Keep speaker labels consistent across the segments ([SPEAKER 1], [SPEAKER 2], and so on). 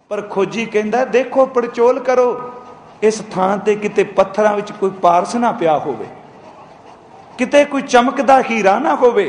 [SPEAKER 1] पर खोजी कहता देखो पड़चोल करो इस थां ते किते पत्थरां विच कोई पारस ना पिया होवे, किते कोई चमकदा हीरा ना होवे,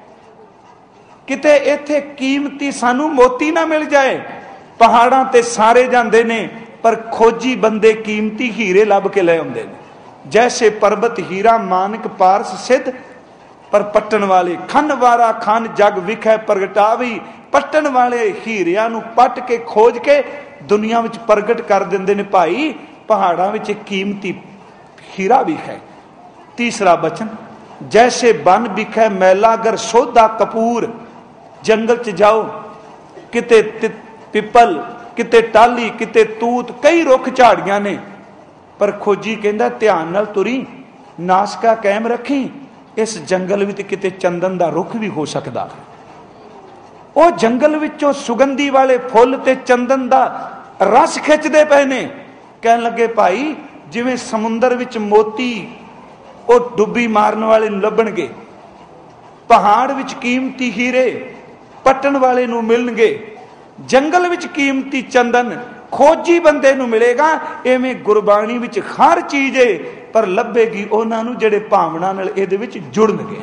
[SPEAKER 1] किते इत्थे कीमती सानू मोती ना मिल जाए। पहाड़ां ते सारे जांदे ने पर खोजी बंदे कीमती हीरे लभ के ले आउंदे ने। जैसे पर्वत हीरा मानक पारस सिद्ध, पर पट्टन वाले खन वारा खन जग विखै प्रगटावी। पट्टन वाले हीरियां नूं पट के खोज के दुनिया विच प्रगट कर दिंदे ने। भाई पहाड़ां विच कीमती हीरा भी है। तीसरा बचन, जैसे बन बिखै मैला गर सोधा कपूर। जंगल च जाओ, किते पिपल, किते टाली, किते तूत, कई रुख झाड़ियां ने, पर खोजी कहंदा ध्यान नाल तुरी, नासका कायम रखी। इस जंगल विच किते चंदन दा रुख भी हो सकदा। ਉਹ जंगल विचों सुगंधी वाले फुੱਲ ते चंदन दा रस खिंचदे पए ने। कहन लगे भाई जिवें समुंदर विच मोती ਉਹ डुब्बी मारन वाले नूं लभणगे, पहाड़ विच कीमती हीरे पट्टन वाले नूं मिलणगे, जंगल विच कीमती चंदन खोजी बंदे नूं मिलेगा। इवें गुरबाणी विच हर चीज़ है पर लभेगी उन्हां नूं जिहड़े भावना नाल इहदे विच जुड़नगे।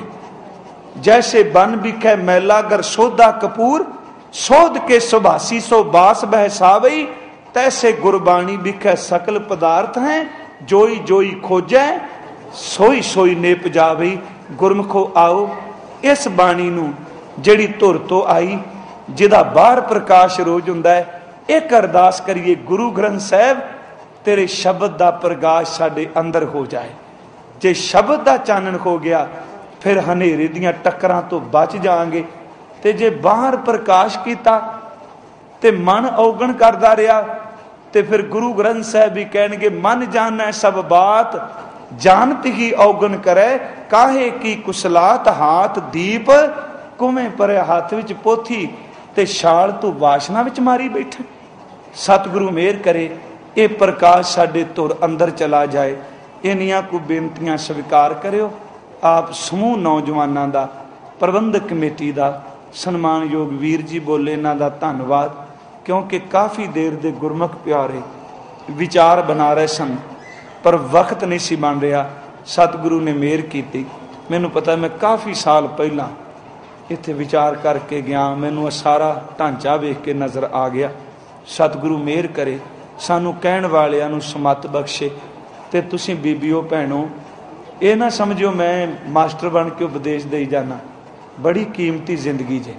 [SPEAKER 1] जैसे बन बिखै मैला गर सोधा कपूर, सोध के सुभासी सो बास बहसावई। तैसे गुरबाणी बिखै सकल पदार्थ हैं, जोई जोई खोजै सोई सोई नेप जावई। गुरमुखो आओ इस बाणी नूं जिहड़ी धुर तो आई, जिहदा बाहर प्रकाश रोज हुंदा है, एक अरदास करिए गुरु ग्रंथ साहिब तेरे शब्द दा प्रकाश साडे अंदर हो जाए। जे शब्द दा चानन हो गया फिर हनेरे दियां टक्करां तो बच जाएंगे। ते जे बाहर प्रकाश किया ते मन औगण करदा रहा ते फिर गुरु ग्रंथ साहिब भी कहणगे मन जानै सब बात, जानत ही औगण करे। काहे की कुसलात हाथ दीप, कुवें परे हाथ विच पोथी ते छाल तू वासना विच मारी बैठा। सतगुरु मेहर करे ये प्रकाश साडे धुर अंदर चला जाए। इन्नियां को बेनतियां स्वीकार करियो। आप समूह नौजवानों का, प्रबंधक कमेटी का, सन्मानयोग वीर जी बोले इन्हां दा धन्नवाद, क्योंकि काफ़ी देर दे गुरमुख प्यारे विचार बना रहे सन पर वक्त नहीं सी बन रहा। सतगुरु ने मेहर की। मैनू पता मैं काफ़ी साल पहला इत्थे विचार करके गया, मैनू सारा ढांचा वेख के नज़र आ गया। सतगुरु मेहर करे सानू कहण वालियां नू समत बख्शे। ते तुसीं बीबीओ भैणों ये ना समझो मैं मास्टर बन के उपदेश दे जाना। बड़ी कीमती जिंदगी जे,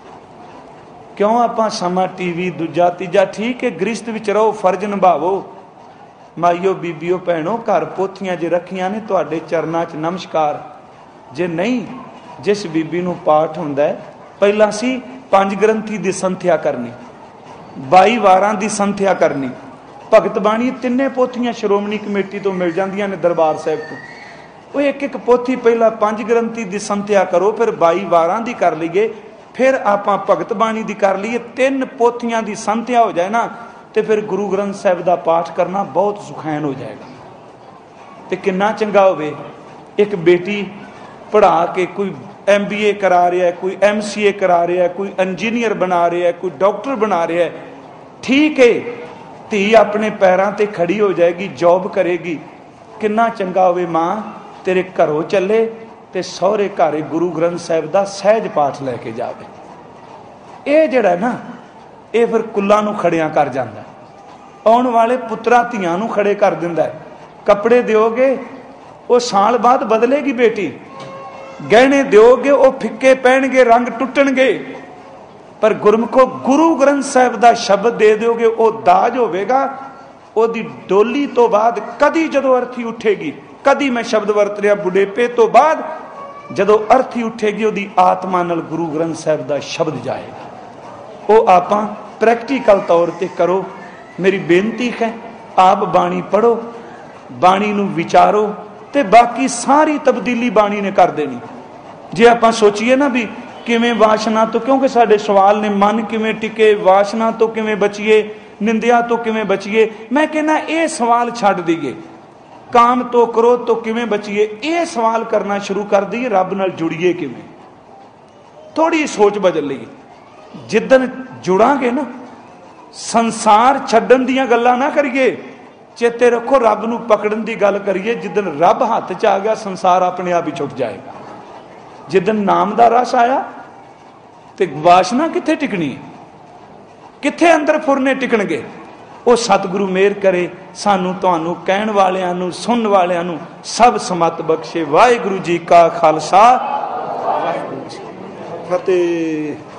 [SPEAKER 1] क्यों आपां समा टीवी दूजा तीजा ठीक है, गृहस्थ विच रहो, फर्ज निभावो। माईओ बीबीओ भैणों घर पोथियां जे रखियां ने तुहाडे चरनां च नमस्कार। जे नहीं जिस बीबी नूं पाठ हुंदा है, पहला सी 5 ग्रंथी दी संथ्या करनी, 22 वारां दी संथ्या करनी। भगत बाणी तिन्ने पोथियां श्रोमणी कमेटी तो मिल जांदियां ने दरबार साहिब तो। वो एक एक पोथी पहला 5 ग्रंथी दी संथ्या करो, फिर 22 वारां दी कर लीए, फिर आपां भगत बाणी दी कर लीए। 3 पोथियां दी संथ्या हो जाए ना तो फिर गुरु ग्रंथ साहिब दा पाठ करना बहुत सुखैन हो जाएगा। तो किन्ना चंगा होवे एक बेटी पढ़ा के कोई MBA करा रहा है, कोई MCA करा रहा है, कोई इंजीनियर बना रहा है, कोई डॉक्टर बना रहा है। ठीक है, धी अपने पैरों ते खड़ी हो जाएगी, जॉब करेगी। किन्ना चंगा होवे मां तेरे घरों चले ते सहुरे घर गुरु ग्रंथ साहिब दा सहज पाठ लैके जावे। ये जिहड़ा ना ये फिर कुल्लां नूं खड़ियां कर जांदा, आउण वाले पुत्रा धीआं नूं खड़े कर दिंदा है। कपड़े दिओगे वो साल बाद बदलेगी बेटी, गहने दिओगे वो फिक्के पैणगे, रंग टुटणगे। पर गुरमुखो गुरु ग्रंथ साहिब दा शब्द दे दोगे वो दाज होवेगा। ओदी डोली तो बाद कदी जदों अर्थी उठेगी, कदी मैं शब्द वरत रहा बुढ़ेपे तो बाद जदों अर्थी उठेगी ओदी आत्मा नाल गुरु ग्रंथ साहिब दा शब्द जाएगा। वो आपां प्रैक्टिकल तौर ते करो। मेरी बेनती है आप बाणी पढ़ो, बाणी नूं विचारो ते बाकी सारी तब्दीली बाणी ने कर देनी। जे आपां सोचीए ना भी किवें वासना तो, क्योंकि साडे सवाल ने मन किवें टिके, वासना तो किवें बचीए, निंदिया तो किवें बचीए। मैं कहना ये सवाल छड्ड दईए, काम तो क्रोध तो किवें बचीए, ये सवाल करना शुरू कर दईए रब नाल जुड़ीए किवें। थोड़ी सोच बदल लईए। जिदन जुड़ांगे ना ਸੰਸਾਰ ਛੱਡਣ ਦੀਆਂ ਗੱਲਾਂ ਨਾ ਕਰੀਏ, ਚੇਤੇ ਰੱਖੋ ਰੱਬ ਨੂੰ ਪਕੜਨ ਦੀ ਗੱਲ ਕਰੀਏ। ਜਿੱਦਣ ਰੱਬ ਹੱਥ 'ਚ ਆ ਗਿਆ ਸੰਸਾਰ ਆਪਣੇ ਆਪ ਹੀ ਛੁੱਟ ਜਾਏਗਾ। ਜਿੱਦਣ ਨਾਮ ਦਾ ਰਸ ਆਇਆ ਤੇ ਵਾਸ਼ਨਾ ਕਿੱਥੇ ਟਿਕਣੀ, ਕਿੱਥੇ ਅੰਦਰ ਫੁਰਨੇ ਟਿਕਣਗੇ। ਉਹ ਸਤਿਗੁਰੂ ਮਿਹਰ ਕਰੇ ਸਾਨੂੰ ਤੁਹਾਨੂੰ ਕਹਿਣ ਵਾਲਿਆਂ ਨੂੰ ਸੁਣਨ ਵਾਲਿਆਂ ਨੂੰ ਸਭ ਸਮਤ ਬਖਸ਼ੇ। ਵਾਹਿਗੁਰੂ ਜੀ ਕਾ ਖਾਲਸਾ, ਵਾਹਿਗੁਰੂ ਜੀ ਕੀ ਫਤਿਹ।